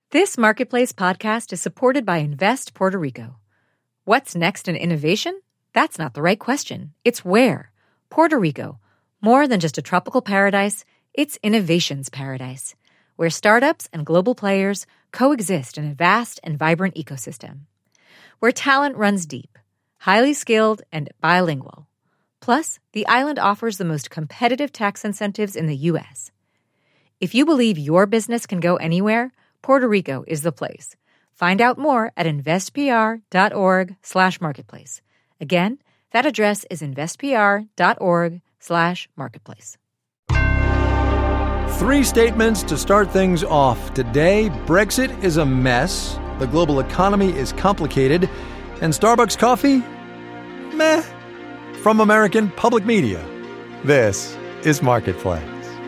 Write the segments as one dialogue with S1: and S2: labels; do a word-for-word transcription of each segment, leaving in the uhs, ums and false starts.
S1: This Marketplace podcast is supported by Invest Puerto Rico. What's next in innovation? That's not the right question. It's where. Puerto Rico. More than just a tropical paradise, it's innovation's paradise, where startups and global players coexist in a vast and vibrant ecosystem. Where talent runs deep, highly skilled, and bilingual. Plus, the island offers the most competitive tax incentives in the U S. If you believe your business can go anywhere, Puerto Rico is the place. Find out more at investpr.org slash marketplace. Again, that address is investpr.org slash marketplace.
S2: Three statements to start things off. Today, Brexit is a mess, the global economy is complicated, and Starbucks coffee? Meh. From American Public Media, this is Marketplace.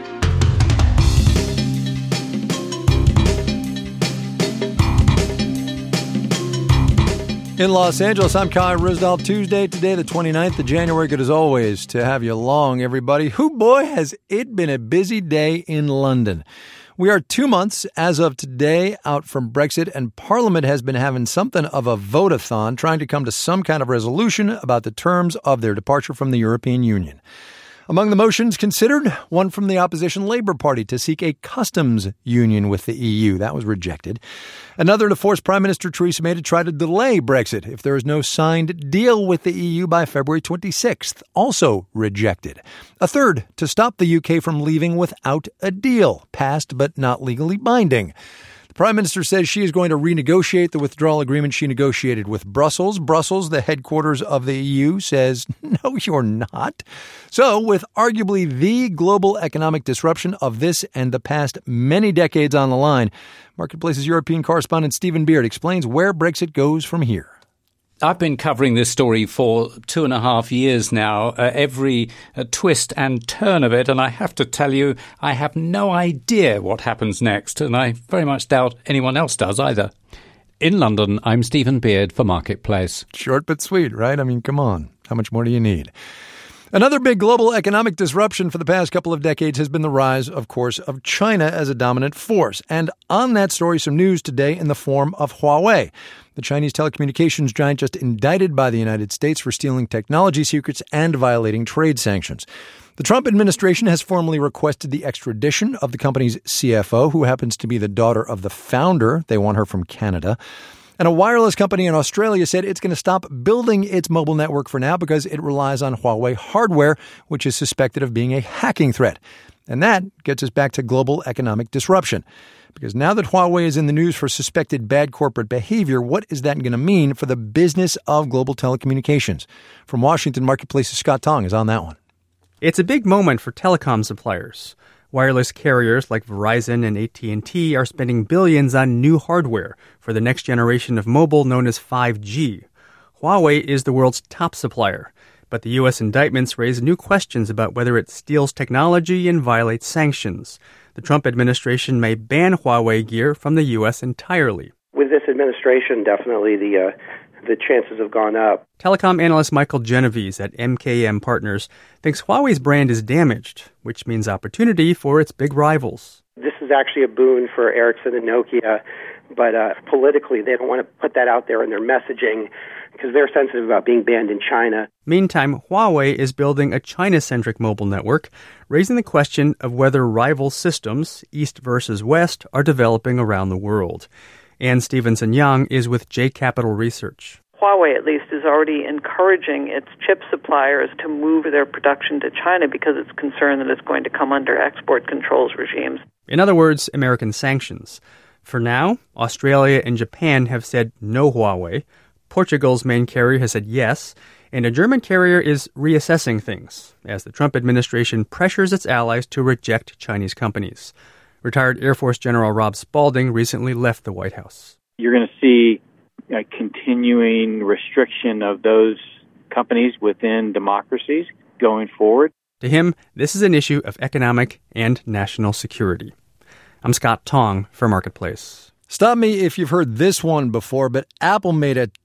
S2: In Los Angeles, I'm Kai Ryssdal. Tuesday, today, the twenty-ninth of January. Good as always to have you along, everybody. Who boy, has it been a busy day in London. We are two months, as of today, out from Brexit, and Parliament has been having something of a vote-a-thon, trying to come to some kind of resolution about the terms of their departure from the European Union. Among the motions considered, one from the opposition Labour Party to seek a customs union with the E U. That was rejected. Another to force Prime Minister Theresa May to try to delay Brexit if there is no signed deal with the E U by February twenty-sixth. Also rejected. A third to stop the U K from leaving without a deal. Passed but not legally binding. The Prime Minister says she is going to renegotiate the withdrawal agreement she negotiated with Brussels. Brussels, the headquarters of the E U, says, no, you're not. So, with arguably the global economic disruption of this and the past many decades on the line, Marketplace's European correspondent Stephen Beard explains where Brexit goes from here.
S3: I've been covering this story for two and a half years now, uh, every uh, twist and turn of it, and I have to tell you, I have no idea what happens next, and I very much doubt anyone else does either. In London, I'm Stephen Beard for Marketplace.
S2: Short but sweet, right? I mean, come on. How much more do you need? Another big global economic disruption for the past couple of decades has been the rise, of course, of China as a dominant force. And on that story, some news today in the form of Huawei. The Chinese telecommunications giant just indicted by the United States for stealing technology secrets and violating trade sanctions. The Trump administration has formally requested the extradition of the company's C F O, who happens to be the daughter of the founder. They want her from Canada. And a wireless company in Australia said it's going to stop building its mobile network for now because it relies on Huawei hardware, which is suspected of being a hacking threat. And that gets us back to global economic disruption. Because now that Huawei is in the news for suspected bad corporate behavior, what is that going to mean for the business of global telecommunications? From Washington, Marketplace's Scott Tong is on that one.
S4: It's a big moment for telecom suppliers. Wireless carriers like Verizon and A T and T are spending billions on new hardware for the next generation of mobile known as five G. Huawei is the world's top supplier, but the U S indictments raise new questions about whether it steals technology and violates sanctions. The Trump administration may ban Huawei gear from the U S entirely.
S5: With this administration, definitely the uh, the chances have gone up.
S4: Telecom analyst Michael Genovese at M K M Partners thinks Huawei's brand is damaged, which means opportunity for its big rivals.
S5: This is actually a boon for Ericsson and Nokia, but uh, politically they don't want to put that out there in their messaging because they're sensitive about being banned in China.
S4: Meantime, Huawei is building a China-centric mobile network, raising the question of whether rival systems, East versus West, are developing around the world. Ann Stevenson-Young is with J Capital Research.
S6: Huawei, at least, is already encouraging its chip suppliers to move their production to China because it's concerned that it's going to come under export controls regimes.
S4: In other words, American sanctions. For now, Australia and Japan have said no Huawei. Portugal's main carrier has said yes, and a German carrier is reassessing things as the Trump administration pressures its allies to reject Chinese companies. Retired Air Force General Rob Spalding recently left the White House.
S7: You're going to see a continuing restriction of those companies within democracies going forward.
S4: To him, this is an issue of economic and national security. I'm Scott Tong for Marketplace.
S2: Stop me if you've heard this one before, but Apple made a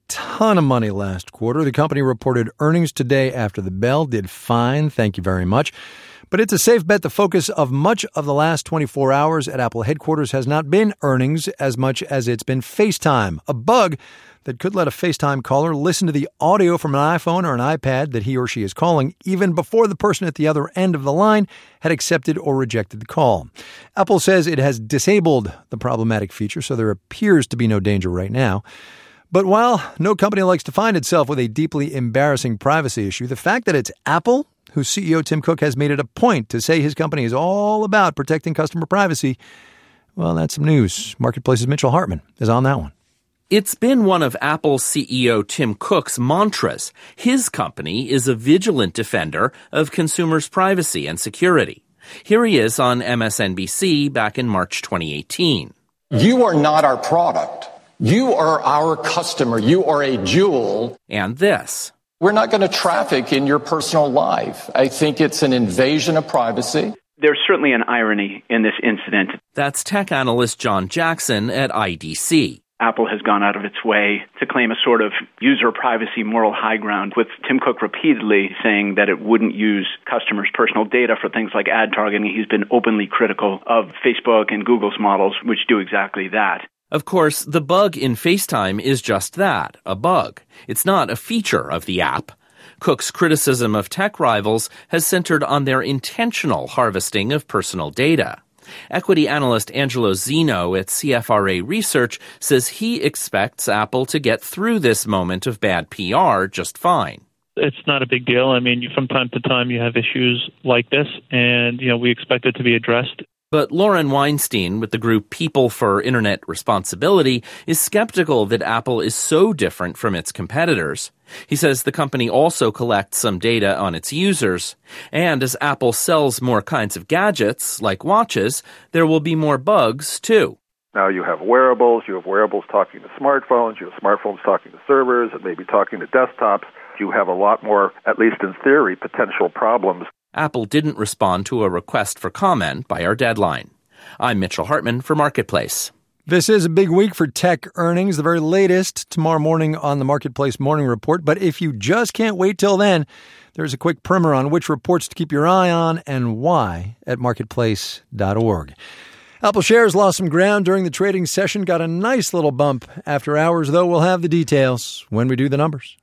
S2: ton of money last quarter. The company reported earnings today after the bell. Did fine. Thank you very much. But it's a safe bet the focus of much of the last twenty-four hours at Apple headquarters has not been earnings as much as it's been FaceTime, a bug that could let a FaceTime caller listen to the audio from an iPhone or an iPad that he or she is calling even before the person at the other end of the line had accepted or rejected the call. Apple says it has disabled the problematic feature, so there appears to be no danger right now. But while no company likes to find itself with a deeply embarrassing privacy issue, the fact that it's Apple, whose C E O Tim Cook has made it a point to say his company is all about protecting customer privacy, well, that's some news. Marketplace's Mitchell Hartman is on that one.
S8: It's been one of Apple's C E O Tim Cook's mantras. His company is a vigilant defender of consumers' privacy and security. Here he is on M S N B C back in March twenty eighteen.
S9: You are not our product. You are our customer. You are a jewel.
S8: And this.
S9: We're not going to traffic in your personal life. I think it's an invasion of privacy.
S10: There's certainly an irony in this incident.
S8: That's tech analyst John Jackson at I D C.
S10: Apple has gone out of its way to claim a sort of user privacy moral high ground, with Tim Cook repeatedly saying that it wouldn't use customers' personal data for things like ad targeting. He's been openly critical of Facebook and Google's models, which do exactly that.
S8: Of course, the bug in FaceTime is just that, a bug. It's not a feature of the app. Cook's criticism of tech rivals has centered on their intentional harvesting of personal data. Equity analyst Angelo Zeno at C F R A Research says he expects Apple to get through this moment of bad P R just fine.
S11: It's not a big deal. I mean, from time to time you have issues like this, and, you know, we expect it to be addressed.
S8: But Lauren Weinstein with the group People for Internet Responsibility is skeptical that Apple is so different from its competitors. He says the company also collects some data on its users. And as Apple sells more kinds of gadgets, like watches, there will be more bugs, too.
S12: Now you have wearables, you have wearables talking to smartphones, you have smartphones talking to servers, and maybe talking to desktops. You have a lot more, at least in theory, potential problems.
S8: Apple didn't respond to a request for comment by our deadline. I'm Mitchell Hartman for Marketplace.
S2: This is a big week for tech earnings, the very latest tomorrow morning on the Marketplace Morning Report. But if you just can't wait till then, there's a quick primer on which reports to keep your eye on and why at marketplace dot org. Apple shares lost some ground during the trading session, got a nice little bump after hours, though. We'll have the details when we do the numbers.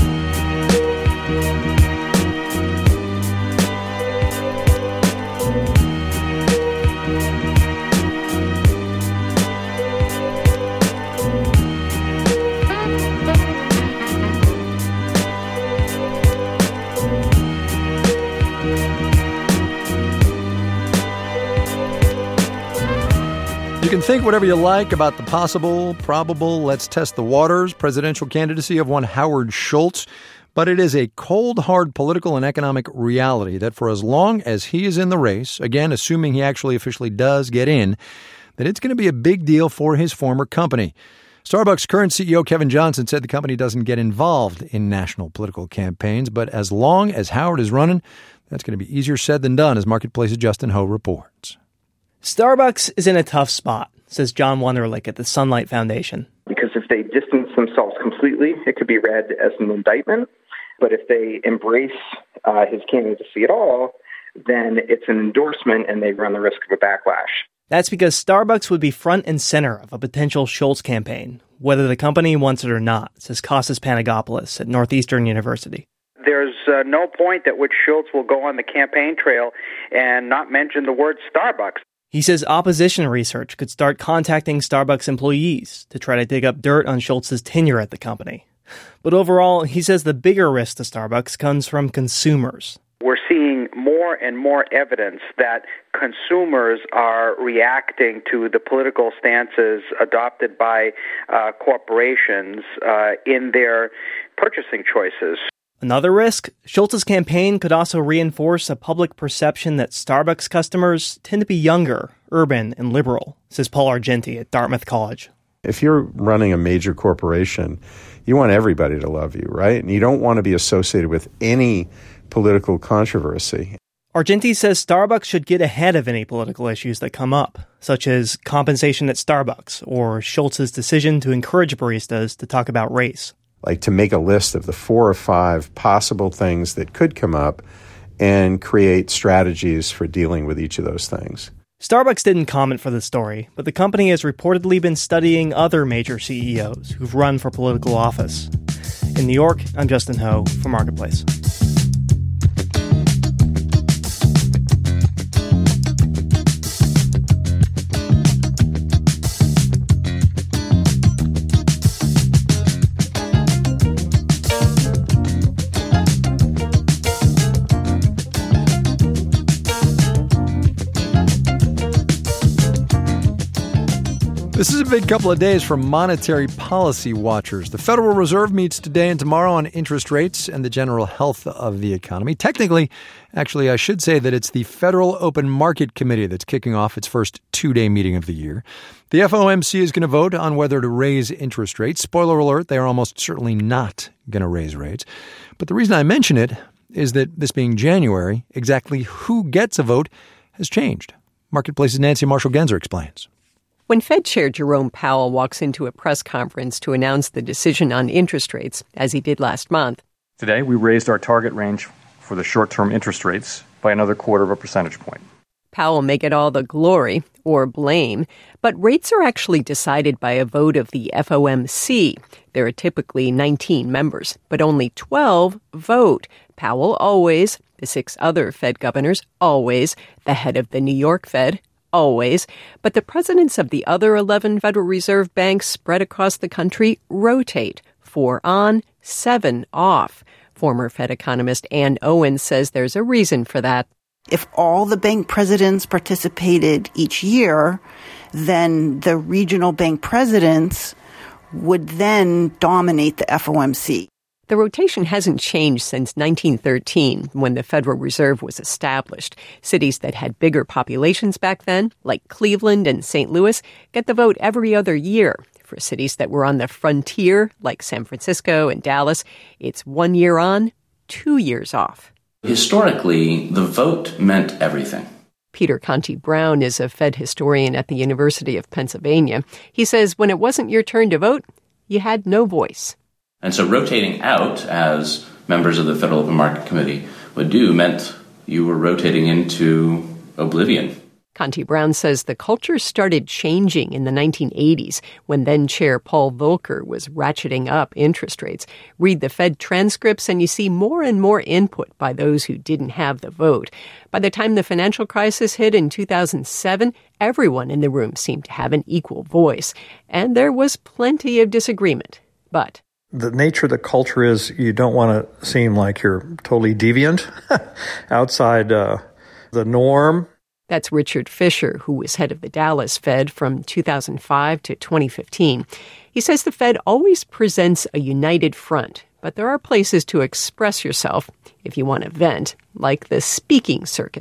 S2: You can think whatever you like about the possible, probable, let's test the waters presidential candidacy of one Howard Schultz, but it is a cold, hard political and economic reality that for as long as he is in the race, again, assuming he actually officially does get in, that it's going to be a big deal for his former company. Starbucks' current C E O Kevin Johnson said the company doesn't get involved in national political campaigns, but as long as Howard is running, that's going to be easier said than done, as Marketplace's Justin Ho reports.
S13: Starbucks is in a tough spot, says John Wunderlich at the Sunlight Foundation.
S5: Because if they distance themselves completely, it could be read as an indictment. But if they embrace uh, his candidacy at all, then it's an endorsement and they run the risk of a backlash.
S13: That's because Starbucks would be front and center of a potential Schultz campaign, whether the company wants it or not, says Kostas Panagopoulos at Northeastern University.
S14: There's uh, no point at which Schultz will go on the campaign trail and not mention the word Starbucks.
S13: He says opposition research could start contacting Starbucks employees to try to dig up dirt on Schultz's tenure at the company. But overall, he says the bigger risk to Starbucks comes from consumers.
S14: We're seeing more and more evidence that consumers are reacting to the political stances adopted by uh, corporations uh, in their purchasing choices.
S13: Another risk, Schultz's campaign could also reinforce a public perception that Starbucks customers tend to be younger, urban, and liberal, says Paul Argenti at Dartmouth College.
S15: If you're running a major corporation, you want everybody to love you, right? And you don't want to be associated with any political controversy.
S13: Argenti says Starbucks should get ahead of any political issues that come up, such as compensation at Starbucks or Schultz's decision to encourage baristas to talk about race.
S15: like to make a list of the four or five possible things that could come up and create strategies for dealing with each of those things.
S13: Starbucks didn't comment for the story, but the company has reportedly been studying other major C E Os who've run for political office. In New York, I'm Justin Ho for Marketplace.
S2: This is a big couple of days for monetary policy watchers. The Federal Reserve meets today and tomorrow on interest rates and the general health of the economy. Technically, actually, I should say that it's the Federal Open Market Committee that's kicking off its first two-day meeting of the year. The F O M C is going to vote on whether to raise interest rates. Spoiler alert, they are almost certainly not going to raise rates. But the reason I mention it is that this being January, exactly who gets a vote has changed. Marketplace's Nancy Marshall-Genzer explains.
S16: When Fed Chair Jerome Powell walks into a press conference to announce the decision on interest rates, as he did last month.
S17: Today, we raised our target range for the short-term interest rates by another quarter of a percentage point.
S16: Powell may get all the glory or blame, but rates are actually decided by a vote of the F O M C. There are typically nineteen members, but only twelve vote. Powell always, the six other Fed governors always, the head of the New York Fed always, but the presidents of the other eleven Federal Reserve banks spread across the country rotate, four on, seven off. Former Fed economist Ann Owen says there's a reason for that.
S18: If all the bank presidents participated each year, then the regional bank presidents would then dominate the F O M C.
S16: The rotation hasn't changed since nineteen thirteen, when the Federal Reserve was established. Cities that had bigger populations back then, like Cleveland and Saint Louis, get the vote every other year. For cities that were on the frontier, like San Francisco and Dallas, it's one year on, two years off.
S19: Historically, the vote meant everything.
S16: Peter Conti Brown is a Fed historian at the University of Pennsylvania. He says when it wasn't your turn to vote, you had no voice.
S19: And so rotating out, as members of the Federal Open Market Committee would do, meant you were rotating into oblivion.
S16: Conti Brown says the culture started changing in the nineteen eighties when then-Chair Paul Volcker was ratcheting up interest rates. Read the Fed transcripts and you see more and more input by those who didn't have the vote. By the time the financial crisis hit in two thousand seven, everyone in the room seemed to have an equal voice. And there was plenty of disagreement. But
S20: the nature of the culture is you don't want to seem like you're totally deviant outside uh, the norm.
S16: That's Richard Fisher, who was head of the Dallas Fed from two thousand five to twenty fifteen. He says the Fed always presents a united front, but there are places to express yourself if you want to vent, like the speaking circuit.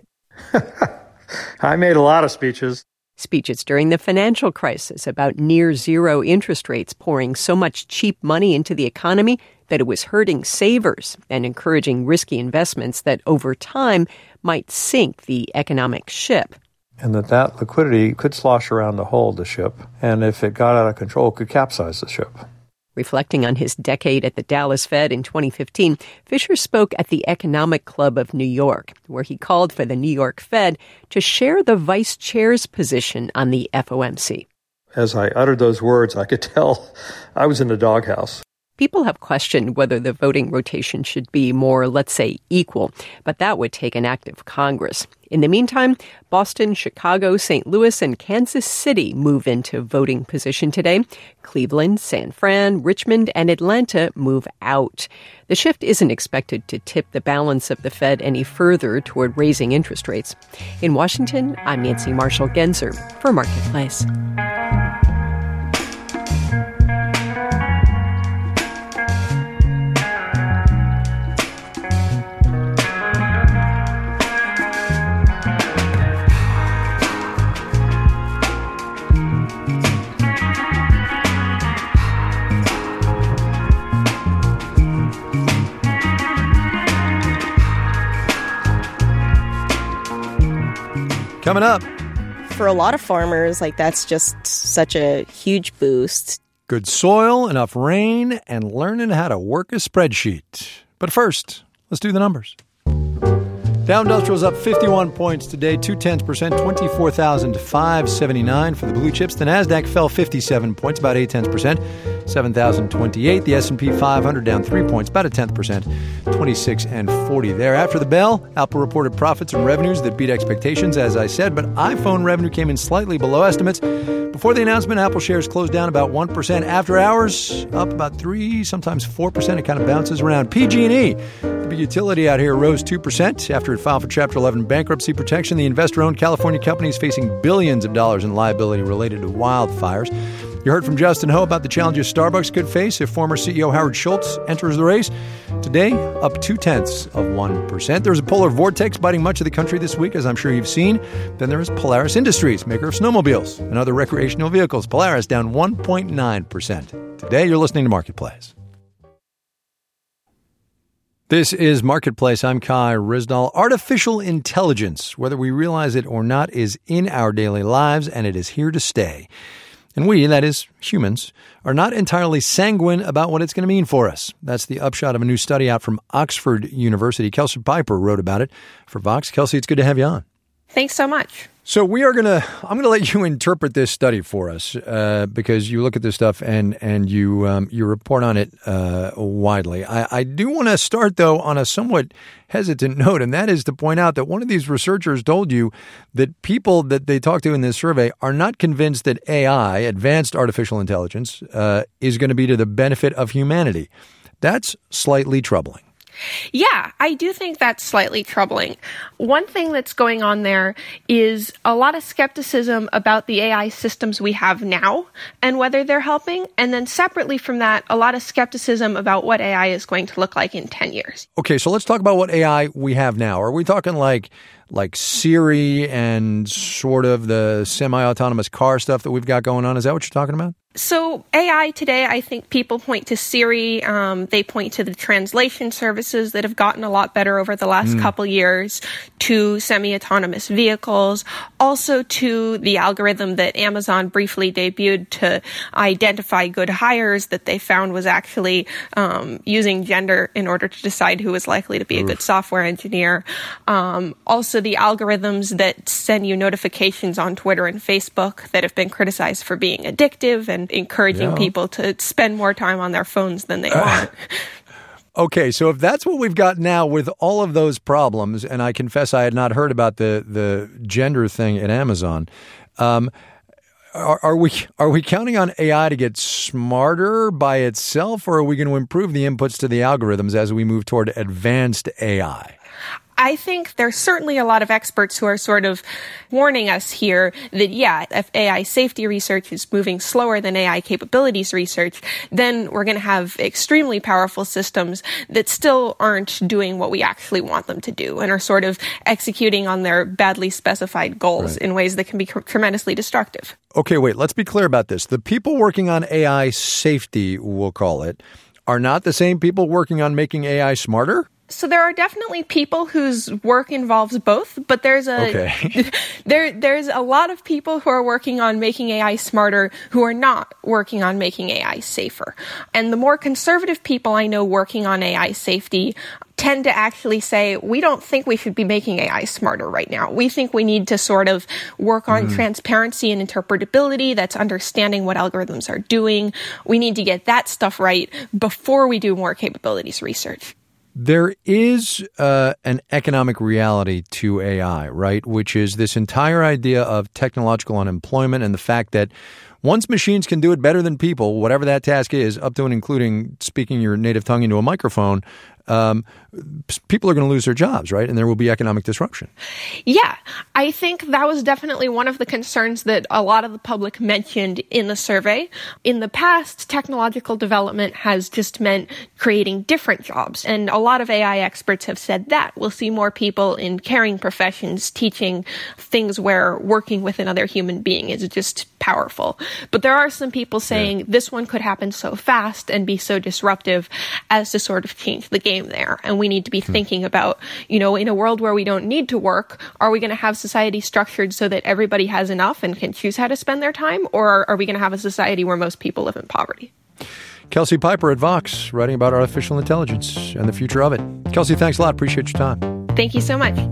S20: I made a lot of speeches.
S16: Speeches during the financial crisis about near-zero interest rates pouring so much cheap money into the economy that it was hurting savers and encouraging risky investments that over time might sink the economic ship.
S20: And that that liquidity could slosh around to hold the ship, and if it got out of control, could capsize the ship.
S16: Reflecting on his decade at the Dallas Fed in twenty fifteen, Fisher spoke at the Economic Club of New York, where he called for the New York Fed to share the vice chair's position on the F O M C.
S20: As I uttered those words, I could tell I was in the doghouse.
S16: People have questioned whether the voting rotation should be more, let's say, equal, but that would take an act of Congress. In the meantime, Boston, Chicago, Saint Louis, and Kansas City move into voting position today. Cleveland, San Fran, Richmond, and Atlanta move out. The shift isn't expected to tip the balance of the Fed any further toward raising interest rates. In Washington, I'm Nancy Marshall-Genzer for Marketplace.
S2: Coming up.
S21: For a lot of farmers, like that's just such a huge boost.
S2: good soil, enough rain, and learning how to work a spreadsheet. But first, let's do the numbers. Dow Industrial's up fifty-one points today, two-tenths percent, twenty-four thousand five hundred seventy-nine for the blue chips. The Nasdaq fell fifty-seven points, about eight-tenths percent, seven thousand twenty-eight. The S and P five hundred down three points, about a tenth percent, twenty-six and forty there. After the bell, Apple reported profits and revenues that beat expectations, as I said, but iPhone revenue came in slightly below estimates. Before the announcement, Apple shares closed down about one percent. After hours, up about three, sometimes four percent. It kind of bounces around. P G and E, the big utility out here, rose two percent after it filed for Chapter eleven bankruptcy protection. The investor-owned California company is facing billions of dollars in liability related to wildfires. You heard from Justin Ho about the challenges Starbucks could face if former C E O Howard Schultz enters the race. Today, up two-tenths of one percent. There's a polar vortex biting much of the country this week, as I'm sure you've seen. Then there is Polaris Industries, maker of snowmobiles and other recreational vehicles. Polaris down one point nine percent. Today, you're listening to Marketplace. This is Marketplace. I'm Kai Ryssdal. Artificial intelligence, whether we realize it or not, is in our daily lives, and it is here to stay. And we, that is humans, are not entirely sanguine about what it's going to mean for us. That's the upshot of a new study out from Oxford University. Kelsey Piper wrote about it for Vox. Kelsey, it's good to have you on.
S21: Thanks so much.
S2: So we are going to, I'm going to let you interpret this study for us uh, because you look at this stuff and, and you um, you report on it uh, widely. I, I do want to start, though, on a somewhat hesitant note, and that is to point out that one of these researchers told you that people that they talked to in this survey are not convinced that A I, advanced artificial intelligence, uh, is going to be to the benefit of humanity. That's slightly troubling.
S21: Yeah, I do think that's slightly troubling. One thing that's going on there is a lot of skepticism about the A I systems we have now and whether they're helping. And then separately from that, a lot of skepticism about what A I is going to look like in ten years.
S2: Okay, so let's talk about what A I we have now. Are we talking like like Siri and sort of the semi-autonomous car stuff that we've got going on? Is that what you're talking about?
S21: So A I today, I think people point to Siri. Um, they point to the translation services that have gotten a lot better over the last mm. couple years, to semi-autonomous vehicles, also to the algorithm that Amazon briefly debuted to identify good hires that they found was actually um, using gender in order to decide who was likely to be Oof. a good software engineer. Um, also the algorithms that send you notifications on Twitter and Facebook that have been criticized for being addictive and encouraging yeah. people to spend more time on their phones than they uh, want.
S2: Okay, so if that's what we've got now with all of those problems, and I confess I had not heard about the, the gender thing at Amazon, um, are, are we are we counting on A I to get smarter by itself, or are we going to improve the inputs to the algorithms as we move toward advanced A I?
S21: I think there's certainly a lot of experts who are sort of warning us here that, yeah, if A I safety research is moving slower than A I capabilities research, then we're going to have extremely powerful systems that still aren't doing what we actually want them to do and are sort of executing on their badly specified goals right. in ways that can be tr- tremendously destructive.
S2: Okay, wait, let's be clear about this. The people working on A I safety, we'll call it, are not the same people working on making A I smarter?
S21: So there are definitely people whose work involves both, but there's a
S2: okay.
S21: there there's a lot of people who are working on making A I smarter who are not working on making A I safer. And the more conservative people I know working on A I safety tend to actually say, we don't think we should be making A I smarter right now. We think we need to sort of work on mm. transparency and interpretability. That's understanding what algorithms are doing. We need to get that stuff right before we do more capabilities research.
S2: There is uh, an economic reality to A I, right, which is this entire idea of technological unemployment and the fact that once machines can do it better than people, whatever that task is, up to and including speaking your native tongue into a microphone, um, people are going to lose their jobs, right? And there will be economic disruption.
S21: Yeah, I think that was definitely one of the concerns that a lot of the public mentioned in the survey. In the past, technological development has just meant creating different jobs. And a lot of A I experts have said that. We'll see more people in caring professions teaching things where working with another human being is just powerful. But there are some people saying yeah. this one could happen so fast and be so disruptive as to sort of change the game there. And we need to be hmm. thinking about, you know, in a world where we don't need to work, are we going to have society structured so that everybody has enough and can choose how to spend their time? Or are we going to have a society where most people live in poverty?
S2: Kelsey Piper at Vox, writing about artificial intelligence and the future of it. Kelsey, thanks a lot. Appreciate your time.
S21: Thank you so much.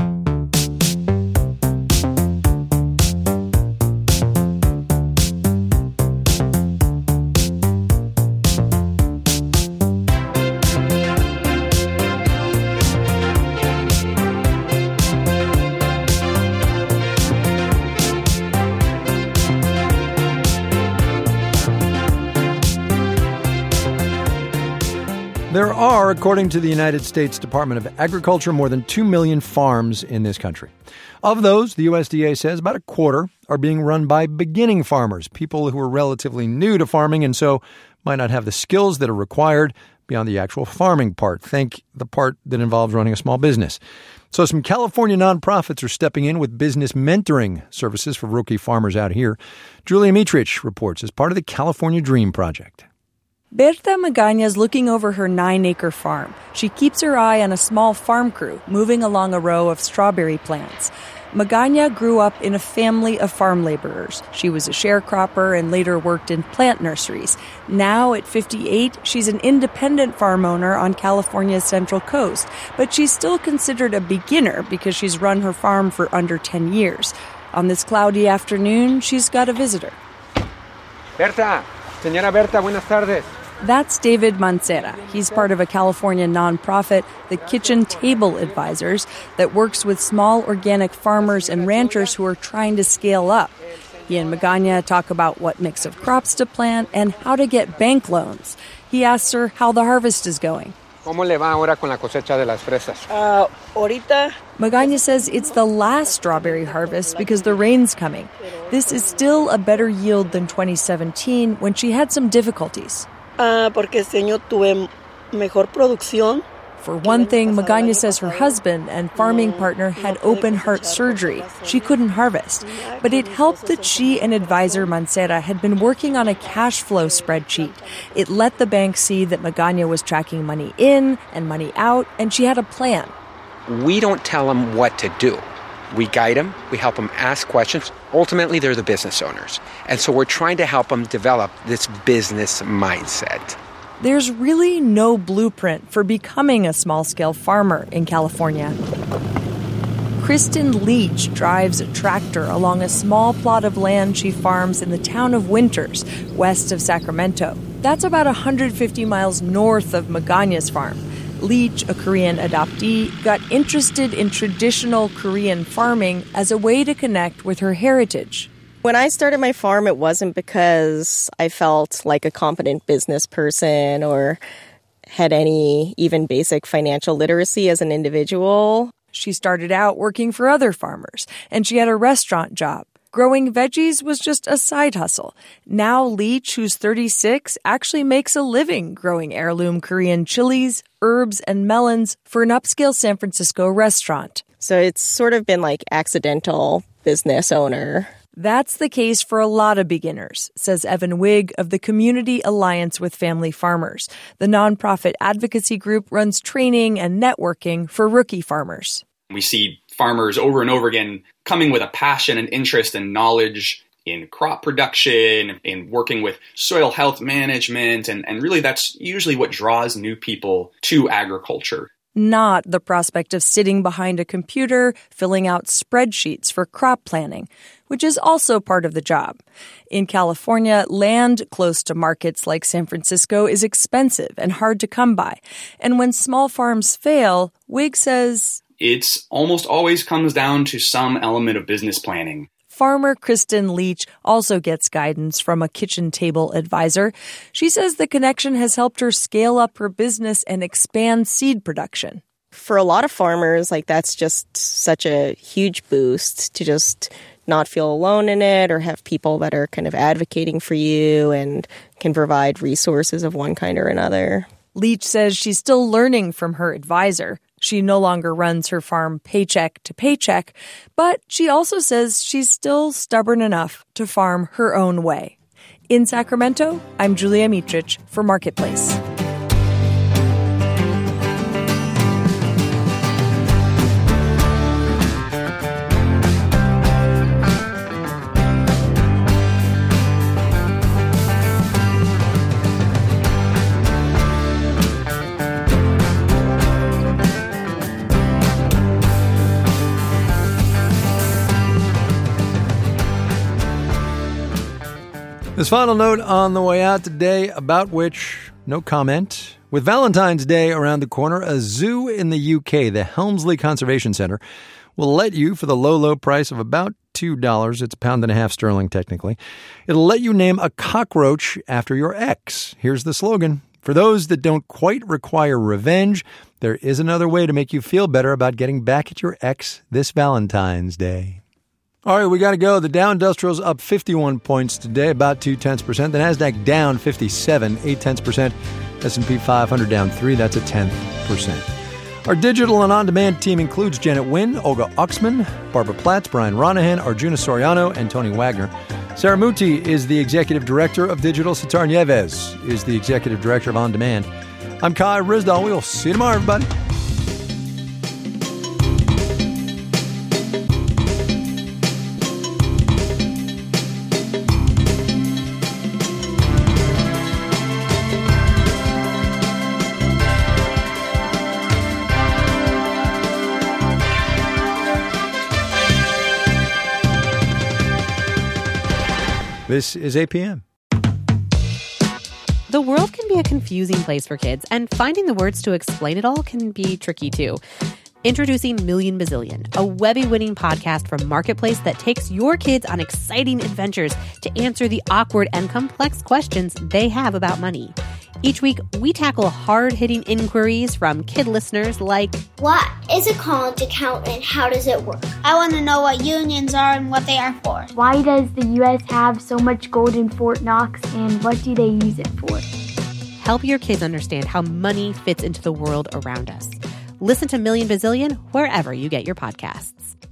S2: There are, according to the United States Department of Agriculture, more than two million farms in this country. Of those, the U S D A says about a quarter are being run by beginning farmers, people who are relatively new to farming and so might not have the skills that are required beyond the actual farming part. Think the part that involves running a small business. So some California nonprofits are stepping in with business mentoring services for rookie farmers out here. Julia Mitrich reports as part of the California Dream Project.
S1: Berta Magaña is looking over her nine-acre farm. She keeps her eye on a small farm crew moving along a row of strawberry plants. Magaña grew up in a family of farm laborers. She was a sharecropper and later worked in plant nurseries. Now, at fifty-eight, she's an independent farm owner on California's Central Coast. But she's still considered a beginner because she's run her farm for under ten years. On this cloudy afternoon, she's got a visitor.
S22: Berta, señora Berta, buenas tardes.
S1: That's David Mancera. He's part of a California nonprofit, the Kitchen Table Advisors, that works with small organic farmers and ranchers who are trying to scale up. He and Magaña talk about what mix of crops to plant and how to get bank loans. He asks her how the harvest is going.
S22: ¿Cómo le va ahora con la cosecha de las fresas?
S1: Uh, ahorita. Magaña says it's the last strawberry harvest because the rain's coming. This is still a better yield than twenty seventeen when she had some difficulties.
S23: Uh, porque este año tuve mejor producción.
S1: For one thing, Magaña says her husband and farming partner had open heart surgery. She couldn't harvest. But it helped that she and advisor Mancera had been working on a cash flow spreadsheet. It let the bank see that Magaña was tracking money in and money out, and she had a plan.
S22: We don't tell them what to do. We guide them. We help them ask questions. Ultimately, they're the business owners. And so we're trying to help them develop this business mindset.
S1: There's really no blueprint for becoming a small-scale farmer in California. Kristen Leach drives a tractor along a small plot of land she farms in the town of Winters, west of Sacramento. That's about one hundred fifty miles north of Magaña's farm. Leach, a Korean adoptee, got interested in traditional Korean farming as a way to connect with her heritage.
S24: When I started my farm, it wasn't because I felt like a competent business person or had any even basic financial literacy as an individual.
S1: She started out working for other farmers, and she had a restaurant job. Growing veggies was just a side hustle. Now Leach, who's thirty-six, actually makes a living growing heirloom Korean chilies, herbs, and melons for an upscale San Francisco restaurant.
S24: So it's sort of been like accidental business owner.
S1: That's the case for a lot of beginners, says Evan Wigg of the Community Alliance with Family Farmers. The nonprofit advocacy group runs training and networking for rookie farmers.
S25: We see farmers over and over again coming with a passion and interest and knowledge in crop production, in working with soil health management, and, and really that's usually what draws new people to agriculture.
S1: Not the prospect of sitting behind a computer, filling out spreadsheets for crop planning, which is also part of the job. In California, land close to markets like San Francisco is expensive and hard to come by. And when small farms fail, Wigg says,
S25: it's almost always comes down to some element of business planning.
S1: Farmer Kristen Leach also gets guidance from a kitchen table advisor. She says the connection has helped her scale up her business and expand seed production.
S24: For a lot of farmers, like that's just such a huge boost to just not feel alone in it or have people that are kind of advocating for you and can provide resources of one kind or another.
S1: Leach says she's still learning from her advisor. She no longer runs her farm paycheck to paycheck, but she also says she's still stubborn enough to farm her own way. In Sacramento, I'm Julia Mitrich for Marketplace.
S2: This final note on the way out today, about which no comment. With Valentine's Day around the corner, a zoo in the U K, the Helmsley Conservation Centre, will let you, for the low, low price of about two dollars, it's a pound and a half sterling technically, it'll let you name a cockroach after your ex. Here's the slogan. For those that don't quite require revenge, there is another way to make you feel better about getting back at your ex this Valentine's Day. All right, we got to go. The Dow Industrial's up fifty-one points today, about two-tenths percent. The Nasdaq down fifty-seven, eight-tenths percent. S and P five hundred down three, that's a tenth percent. Our digital and on-demand team includes Janet Wynn, Olga Oxman, Barbara Platts, Brian Ronahan, Arjuna Soriano, and Tony Wagner. Sarah Muti is the executive director of digital. Sitar Nieves is the executive director of on-demand. I'm Kai Ryssdal. We'll see you tomorrow, everybody. This is A P M.
S3: The world can be a confusing place for kids, and finding the words to explain it all can be tricky too. Introducing Million Bazillion, a Webby-winning podcast from Marketplace that takes your kids on exciting adventures to answer the awkward and complex questions they have about money. Each week, we tackle hard-hitting inquiries from kid listeners like,
S4: what is a college account and how does it work?
S6: I want to know what unions are and what they are for.
S7: Why does the U S have so much gold in Fort Knox and what do they use it for?
S3: Help your kids understand how money fits into the world around us. Listen to Million Bazillion wherever you get your podcasts.